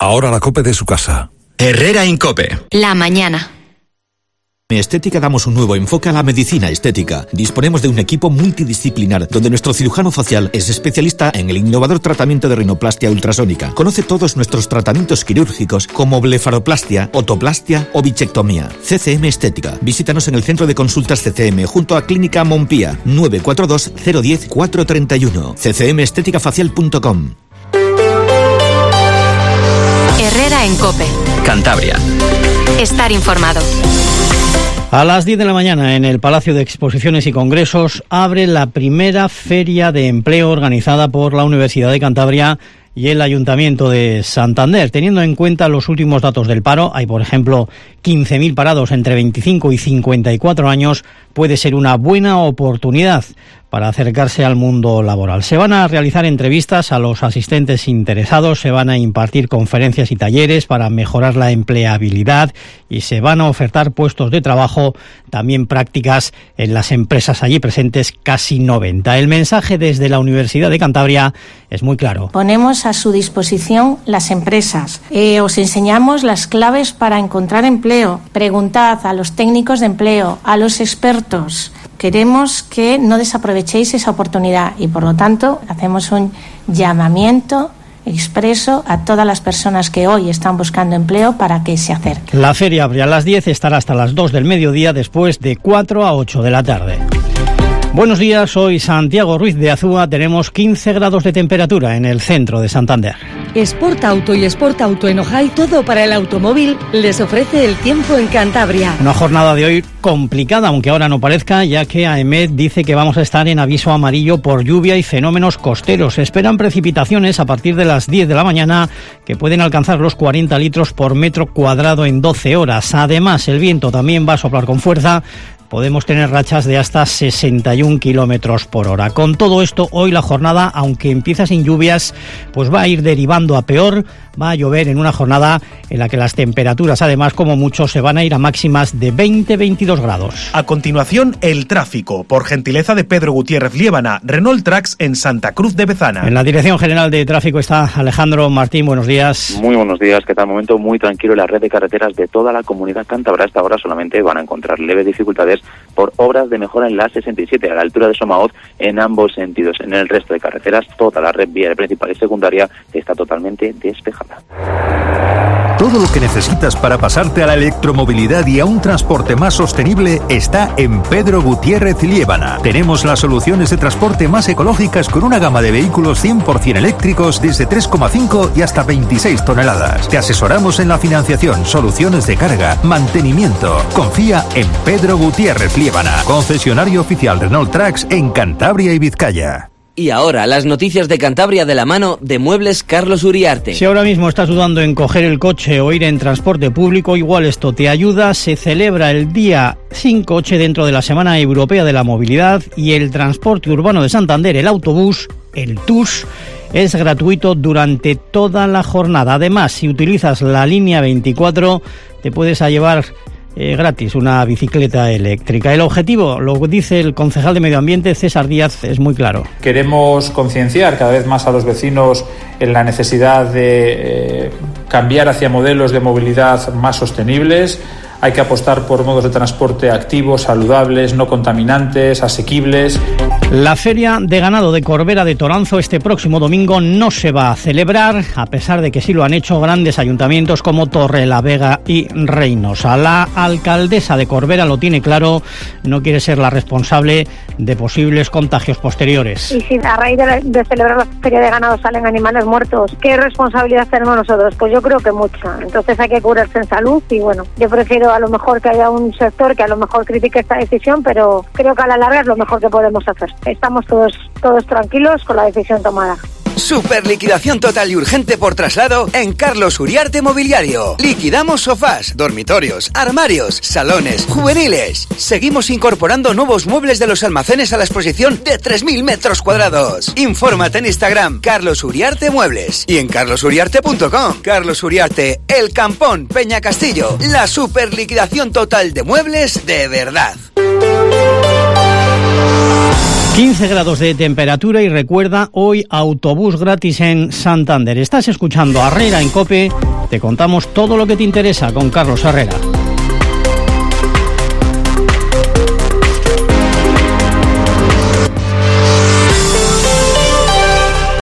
Ahora la COPE de su casa. Herrera Incope. La mañana. En Estética damos un nuevo enfoque a la medicina estética. Disponemos de un equipo multidisciplinar donde nuestro cirujano facial es especialista en el innovador tratamiento de rinoplastia ultrasónica. Conoce todos nuestros tratamientos quirúrgicos como blefaroplastia, otoplastia o bichectomía. CCM Estética. Visítanos en el centro de consultas CCM junto a Clínica Montpía, 942 010 431. ccmesteticafacial.com. Herrera en COPE. Cantabria. Estar informado. A las 10 de la mañana, en el Palacio de Exposiciones y Congresos, abre la primera feria de empleo organizada por la Universidad de Cantabria y el Ayuntamiento de Santander. Teniendo en cuenta los últimos datos del paro, hay, por ejemplo, 15.000 parados entre 25 y 54 años, puede ser una buena oportunidad para acercarse al mundo laboral. Se van a realizar entrevistas a los asistentes interesados, se van a impartir conferencias y talleres para mejorar la empleabilidad y se van a ofertar puestos de trabajo, también prácticas en las empresas allí presentes, casi 90. El mensaje desde la Universidad de Cantabria es muy claro. Ponemos a su disposición las empresas. Os enseñamos las claves para encontrar empleo. Preguntad a los técnicos de empleo, a los expertos. Queremos que no desaprovechéis esa oportunidad y, por lo tanto, hacemos un llamamiento expreso a todas las personas que hoy están buscando empleo para que se acerquen. La feria abre a las 10, estará hasta las 2 del mediodía, después de 4 a 8 de la tarde. Buenos días, soy Santiago Ruiz de Azúa. Tenemos 15 grados de temperatura en el centro de Santander. Sport Auto y Sport Auto en Ojai, todo para el automóvil, les ofrece el tiempo en Cantabria. Una jornada de hoy complicada, aunque ahora no parezca, ya que AEMET dice que vamos a estar en aviso amarillo por lluvia y fenómenos costeros. Se esperan precipitaciones a partir de las 10 de la mañana que pueden alcanzar los 40 litros por metro cuadrado en 12 horas. Además, el viento también va a soplar con fuerza. Podemos tener rachas de hasta 61 kilómetros por hora. Con todo esto, hoy la jornada, aunque empieza sin lluvias, pues va a ir derivando a peor. Va a llover en una jornada en la que las temperaturas, además, como mucho, se van a ir a máximas de 20-22 grados. A continuación, el tráfico, por gentileza de Pedro Gutiérrez Liébana, Renault Trax en Santa Cruz de Bezana. En la Dirección General de Tráfico está Alejandro Martín. Buenos días. Muy buenos días. ¿Qué tal? Momento muy tranquilo en la red de carreteras de toda la comunidad cántabra. A esta hora solamente van a encontrar leves dificultades por obras de mejora en la 67 a la altura de Somaoz en ambos sentidos. En el resto de carreteras, toda la red vial principal y secundaria está totalmente despejada. Todo lo que necesitas para pasarte a la electromovilidad y a un transporte más sostenible está en Pedro Gutiérrez Liébana. Tenemos las soluciones de transporte más ecológicas con una gama de vehículos 100% eléctricos desde 3,5 y hasta 26 toneladas. Te asesoramos en la financiación, soluciones de carga, mantenimiento. Confía en Pedro Gutiérrez Liébana, concesionario oficial Renault Trax en Cantabria y Vizcaya. Y ahora, las noticias de Cantabria de la mano de Muebles Carlos Uriarte. Si ahora mismo estás dudando en coger el coche o ir en transporte público, igual esto te ayuda. Se celebra el Día Sin Coche dentro de la Semana Europea de la Movilidad y el transporte urbano de Santander, el autobús, el TUS, es gratuito durante toda la jornada. Además, si utilizas la línea 24, te puedes llevar gratis una bicicleta eléctrica. El objetivo, lo dice el concejal de Medio Ambiente, César Díaz, es muy claro. Queremos concienciar cada vez más a los vecinos en la necesidad de cambiar hacia modelos de movilidad más sostenibles. Hay que apostar por modos de transporte activos, saludables, no contaminantes, asequibles. La Feria de Ganado de Corbera de Toranzo este próximo domingo no se va a celebrar, a pesar de que sí lo han hecho grandes ayuntamientos como Torrelavega y Reynosa. La alcaldesa de Corbera lo tiene claro, no quiere ser la responsable de posibles contagios posteriores. Y si a raíz de celebrar la Feria de Ganado salen animales muertos, ¿qué responsabilidad tenemos nosotros? Pues yo creo que mucha. Entonces hay que curarse en salud y bueno, yo prefiero a lo mejor que haya un sector que a lo mejor critique esta decisión, pero creo que a la larga es lo mejor que podemos hacer. Estamos todos tranquilos con la decisión tomada. Super liquidación total y urgente por traslado en Carlos Uriarte Mobiliario. Liquidamos sofás, dormitorios, armarios, salones, juveniles. Seguimos incorporando nuevos muebles de los almacenes a la exposición de 3.000 metros cuadrados. Infórmate en Instagram, Carlos Uriarte Muebles, y en carlosuriarte.com. Carlos Uriarte, El Campón, Peña Castillo. La super liquidación total de muebles de verdad. 15 grados de temperatura y recuerda, hoy autobús gratis en Santander. Estás escuchando a Herrera en COPE Te contamos todo lo que te interesa con Carlos Herrera.